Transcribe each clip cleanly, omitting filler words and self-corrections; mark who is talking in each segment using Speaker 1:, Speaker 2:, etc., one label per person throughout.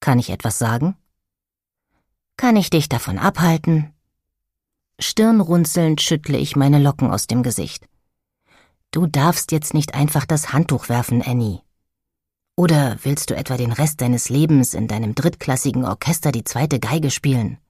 Speaker 1: Kann ich etwas sagen? Kann ich dich davon abhalten? Stirnrunzelnd schüttle ich meine Locken aus dem Gesicht. Du darfst jetzt nicht einfach das Handtuch werfen, Annie. Oder willst du etwa den Rest deines Lebens in deinem drittklassigen Orchester die zweite Geige spielen?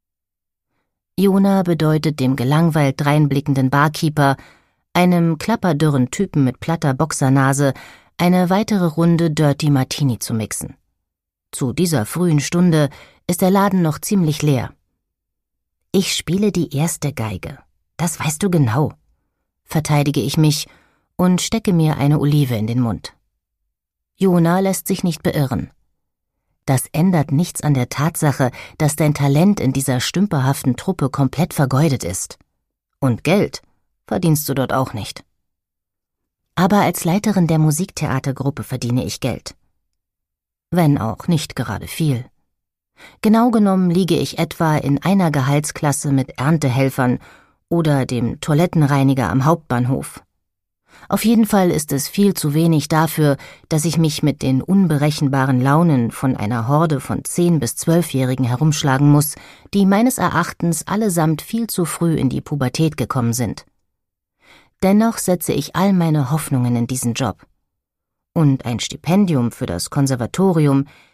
Speaker 1: Jona bedeutet dem gelangweilt dreinblickenden Barkeeper, einem klapperdürren Typen mit platter Boxernase, eine weitere Runde Dirty Martini zu mixen. Zu dieser frühen Stunde ist der Laden noch ziemlich leer. Ich spiele die erste Geige, das weißt du genau, verteidige ich mich und stecke mir eine Olive in den Mund. Jona lässt sich nicht beirren. Das ändert nichts an der Tatsache, dass dein Talent in dieser stümperhaften Truppe komplett vergeudet ist. Und Geld verdienst du dort auch nicht. Aber als Leiterin der Musiktheatergruppe verdiene ich Geld. Wenn auch nicht gerade viel. Genau genommen liege ich etwa in einer Gehaltsklasse mit Erntehelfern oder dem Toilettenreiniger am Hauptbahnhof. Auf jeden Fall ist es viel zu wenig dafür, dass ich mich mit den unberechenbaren Launen von einer Horde von 10- bis 12-Jährigen herumschlagen muss, die meines Erachtens allesamt viel zu früh in die Pubertät gekommen sind. Dennoch setze ich all meine Hoffnungen in diesen Job. Und ein Stipendium für das Konservatorium